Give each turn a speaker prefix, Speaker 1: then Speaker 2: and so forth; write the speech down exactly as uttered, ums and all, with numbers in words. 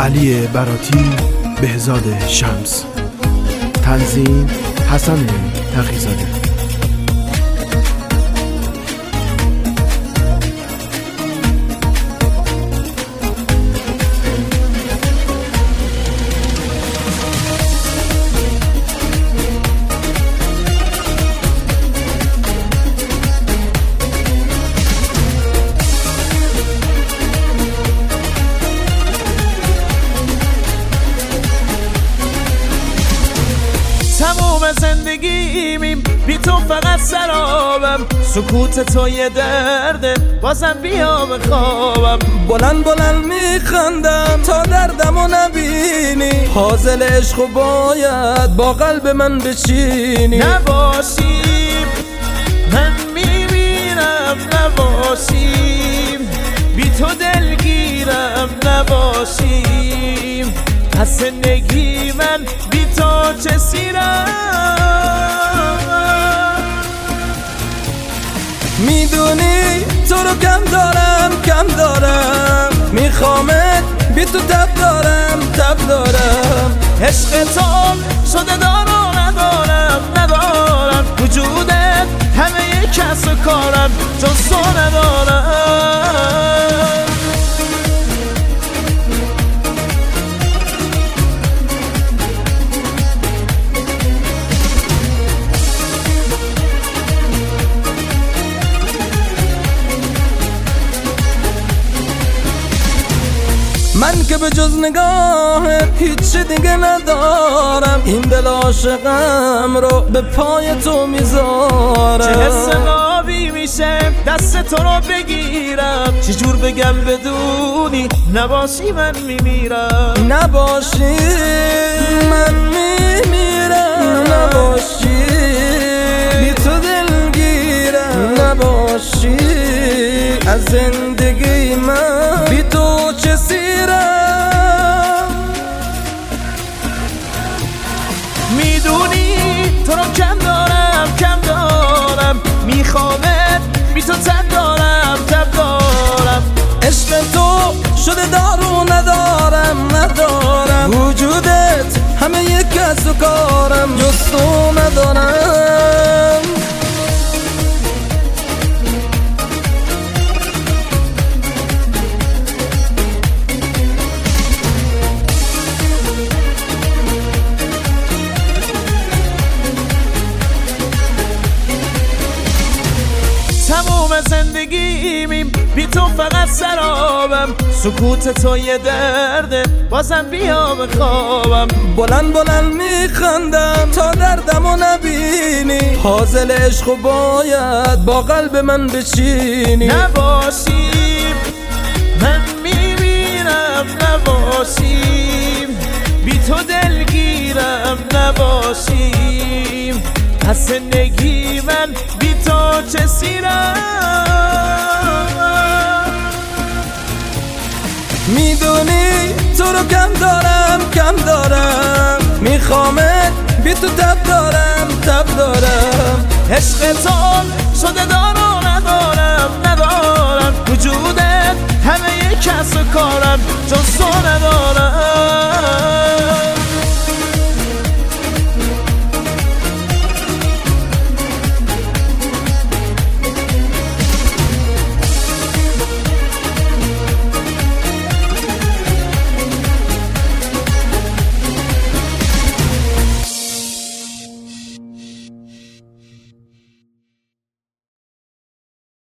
Speaker 1: علی براتی، بهزاد شمس. تنظیم حسن تقی‌زاده.
Speaker 2: تموم زندگیمیم بی تو فقط سرابم، سکوت تو یه درده بازم بیا بخوابم.
Speaker 3: بلند بلند میخندم تا دردمو نبینی، حاصل عشقو باید با قلب من بچینی.
Speaker 2: نباشیم من میمیرم، نباشیم بی تو دلگیرم، نباشیم از زندگی من بی تو چه سیرم.
Speaker 3: میدونی تو رو کم دارم کم دارم، میخوامت بی تو تب دارم تب دارم.
Speaker 2: عشق تو شده دارم ندارم ندارم، وجودت همه کس و کارم جز تو ندارم.
Speaker 3: من که به جز نگاهت هیچ دیگه ندارم، این دل عاشقم رو به پای تو میذارم.
Speaker 2: چه حس قابی میشه دست تو رو بگیرم، چجور بگم بدونی نباشی من میمیرم.
Speaker 3: نباشی من میمیرم، نباشی بی تو دلگیرم، نباشی از زندگی من بی تو چه سیرم.
Speaker 2: میدونی تو رو کم دارم کم دارم، میخوامت بی تو تب دارم تب دارم.
Speaker 3: عشق تو شده دارو ندارم ندارم، وجودت همه یک کس و کارم جز تو ندارم.
Speaker 2: تموم زندگیمیم بی تو فقط سرابم، سکوت تو یه درده بازم بیا بخوابم.
Speaker 3: بلند بلند میخندم تا دردمو نبینی، حاصل عشقو باید با قلب من بچینی.
Speaker 2: نباشیم من میمیرم، نباشیم بی تو دلگیرم، نباشیم از زندگی من بی تو چه سیرم.
Speaker 3: میدونی تو رو کم دارم کم دارم، میخوامت بی تو تب دارم تب دارم.
Speaker 2: عشق تو شده دارم ندارم ندارم، وجودت همه کس و کارم جز تو ندارم.